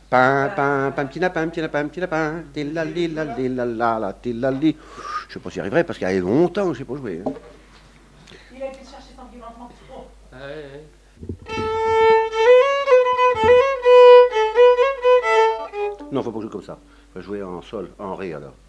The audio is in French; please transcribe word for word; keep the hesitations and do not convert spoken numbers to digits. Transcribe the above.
Pin, pin, pin, petit lapin, petit lapin, petit lapin. Tillali, lali, la, la, la, tillali. Je sais pas si j'y arriverai parce qu'il y a longtemps que je sais pas jouer. Hein. Il a été chercher son violon. Oh. Ah ouais, ouais. Non, faut pas jouer comme ça. Faut jouer en sol, en ré alors.